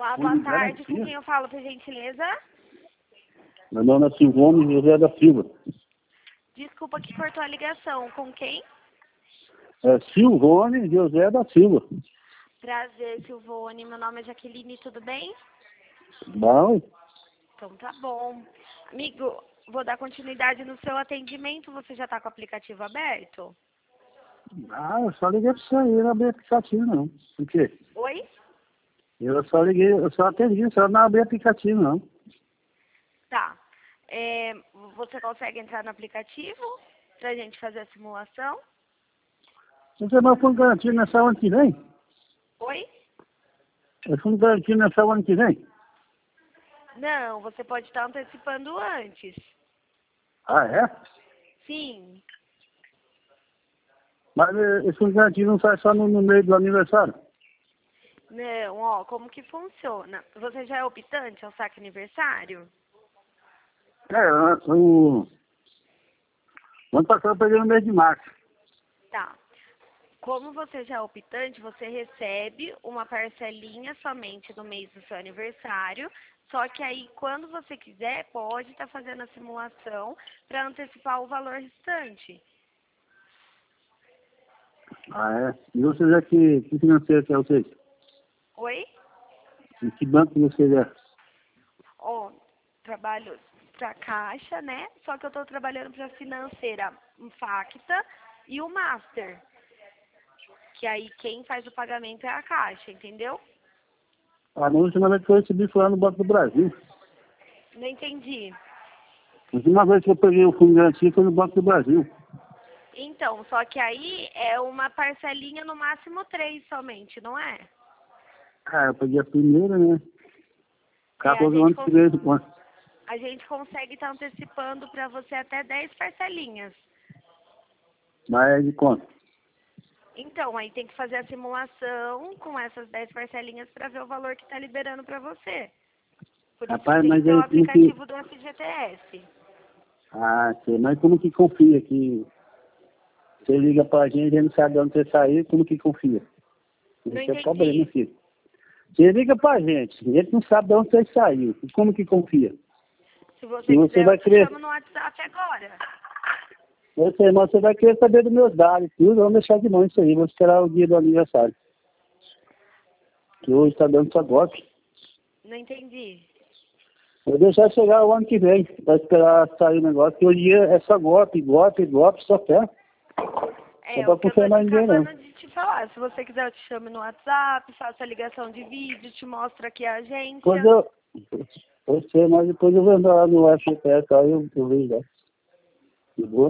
Olá, boa tarde. Com quem eu falo, por gentileza? Meu nome é Silvone José da Silva. Desculpa que cortou a ligação. Com quem? É Silvone José da Silva. Prazer, Silvone. Meu nome é Jaqueline, tudo bem? Bom, Então tá bom. Amigo, vou dar continuidade no seu atendimento. Você já está com o aplicativo aberto? eu só liguei pra você aí, não abri aplicativo não. Por quê? Oi? Eu só atendi, só não abri aplicativo não. Tá. Você consegue entrar no aplicativo pra gente fazer a simulação? Você não foi garantido nessa ano que vem? Oi? Eu fui garantido nessa ano que vem? Não, você pode estar antecipando antes. Ah, é? Sim. Mas esse fundo garantido não sai só no meio do aniversário? Não, ó, como que funciona? Você já é optante ao saque aniversário? O ano passado eu peguei no mês de março. Tá. Como você já é optante, você recebe uma parcelinha somente no mês do seu aniversário, só que aí, quando você quiser, pode estar fazendo a simulação para antecipar o valor restante. Ah, é? E vocês é que financeiro que é vocês? Oi? Em que banco vocês é? Ó, trabalho para Caixa, né? Só que eu estou trabalhando para financeira Facta e o Master. Que aí quem faz o pagamento é a Caixa, entendeu? A última vez que eu recebi foi lá no Banco do Brasil. Não entendi. A última vez que eu peguei o fundo garantido foi no Banco do Brasil. Então, só que aí é uma parcelinha no máximo 3 somente, não é? Eu peguei a primeira, né? É, Acabou do ano que veio do ano. a gente consegue estar antecipando para você até 10 parcelinhas. Mas é de conta. Então, aí tem que fazer a simulação com essas 10 parcelinhas para ver o valor que está liberando para você. Por isso Rapaz, que tem que mas ter o aí como que... aplicativo do FGTS. Sei, mas como que confia que você liga pra gente e não sabe de onde você saiu, como que confia? Não Esse é o problema, entendi. filho. Você liga pra gente, e ele não sabe de onde você saiu, e como que confia? Se você Se você quiser, eu vai te querer, chamo no WhatsApp agora. você vai querer saber dos meus dados, tudo, vamos deixar de mão isso aí, vou esperar o dia do aniversário. Que hoje tá dando só golpe. Não entendi. Vou deixar chegar o ano que vem, pra esperar sair o negócio, que hoje é só golpe, só quer. Não É pra o que eu tô confiar te mais ninguém, não. acabando de te falar. Se você quiser, eu te chamo no WhatsApp, faço a ligação de vídeo, te mostro aqui a Depois agência. eu sei, mas depois eu vou andar lá no FGTS, aí eu vejo lá. De boa.